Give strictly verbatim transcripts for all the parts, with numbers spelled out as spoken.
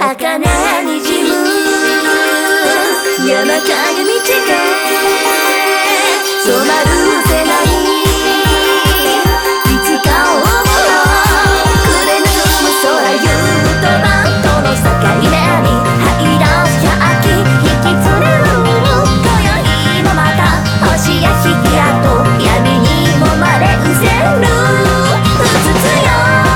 儚にじむ山影道が染まるせないいつかを思う暮れ望む空ゆとバンとの境目に這い出す百鬼引き連れる今宵もまた星や引き跡闇に揉まれうせるうつつよ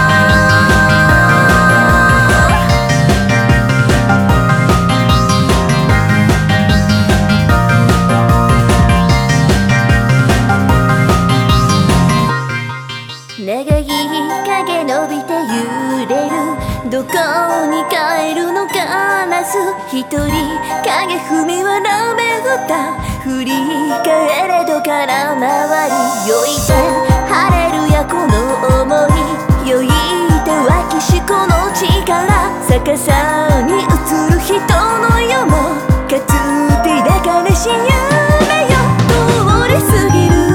長い影伸びて揺れるどこに帰るのかなす一人影踏みはラメ蓋振り返れどから回り酔いて晴れるやこの想い酔いて湧きしこの力逆さに映る人の世もかつて抱かれし夢よ通り過ぎる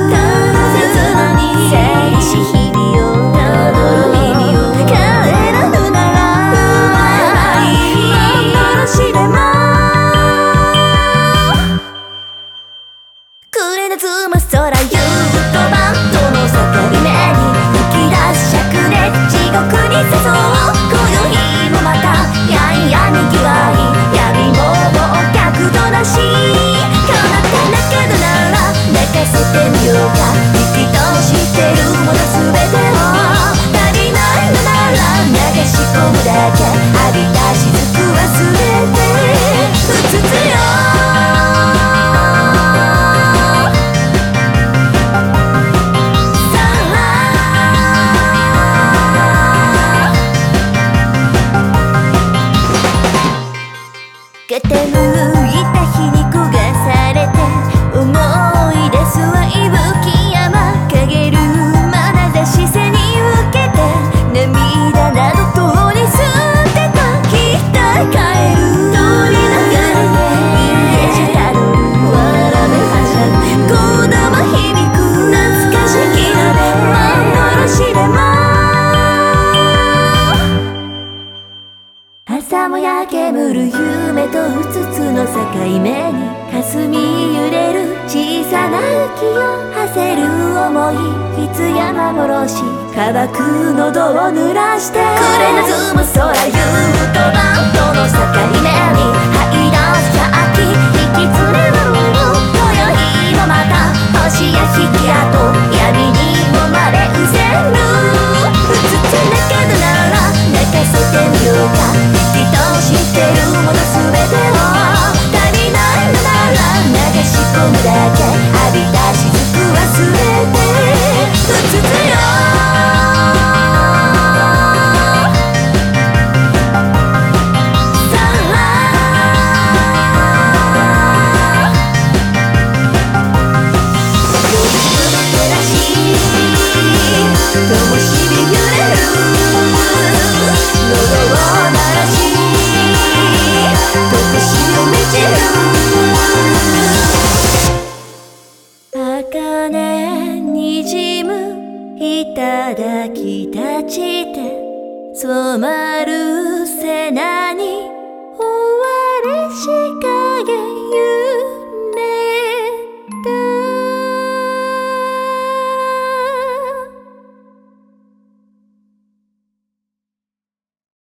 傾いた日に焦がされて思い出すは息吹山陰る眼差し背に受けて涙などとに捨てたきっと帰る通り流れてイメージたどる笑めはしゃぐ子供響く懐かしき幻でも朝もや煙る夢とうつつの境目に霞揺れる小さな浮世馳せる想いいつや幻乾く喉を濡らして暮れ望む空ゆとバンとの境目に這い出す百鬼引き連れる今宵もまた星や引き跡闇に揉まれうせるうつつだけどなら泣かせてみようかきっと知ってるものすべてを足りないのなら流し込むだけ浴びた雫忘れてうつつよ儚にじむ頂き立ちて染まる瀬名に